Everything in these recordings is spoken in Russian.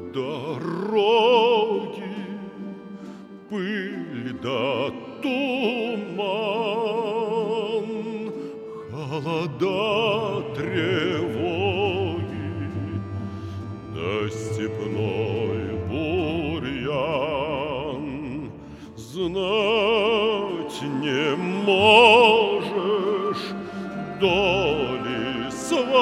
дороги, пыль да туман, холода, тревоги, да степной бурьян. Знать не можешь доли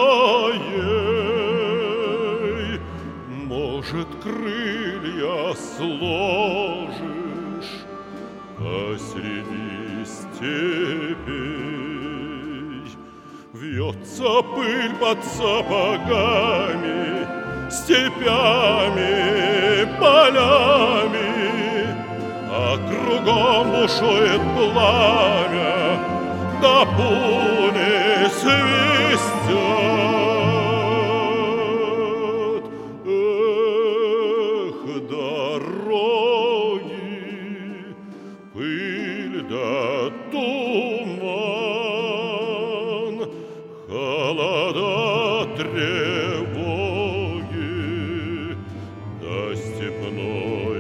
своей, может, крылья сложишь посреди степей. Вьется пыль под сапогами, степями, полями, а кругом бушует пламя, да пули свистят. Эх, дороги, пыль да туман, холода, тревоги, да степной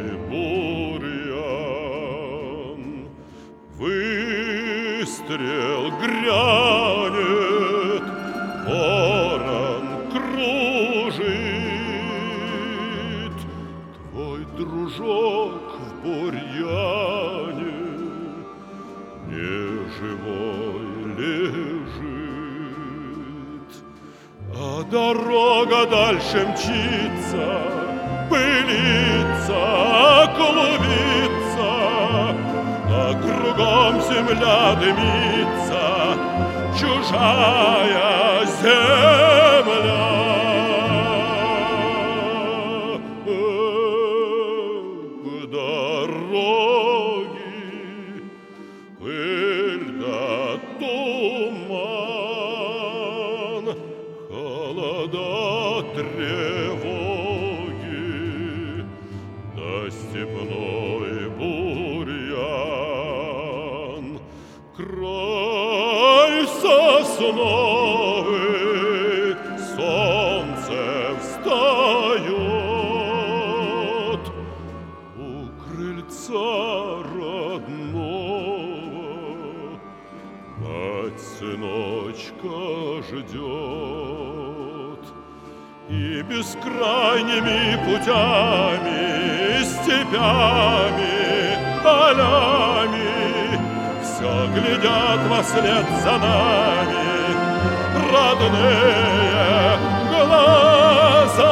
бурьян. Выстрел грянет, ворон кружит, твой дружок в бурьяне неживой лежит. А дорога дальше мчится, пылится, клубится, а кругом земля дымится, чужая земля. Эх, дороги, пыль да туман, холода, тревоги, да степной бурьян. Край сосновый, солнце встает у крыльца родного, мать сыночка ждет. И бескрайними путями, степями, полями все глядят вослед за нами родные глаза.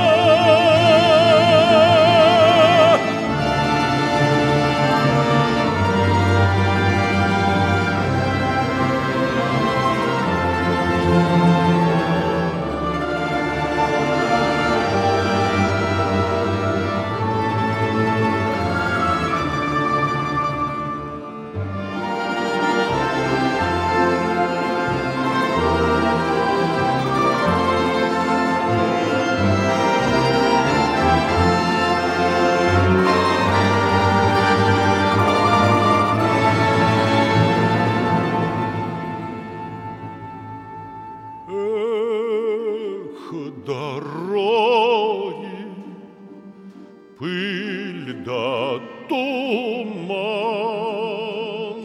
Дороги, пыль да туман,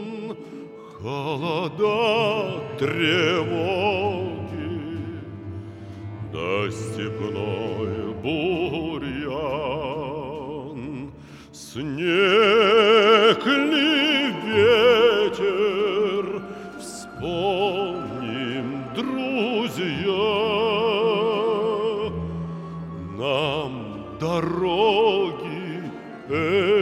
холода, тревоги, да степной бурьян. Снег ли ветер, вспомним, друзья, нам дороги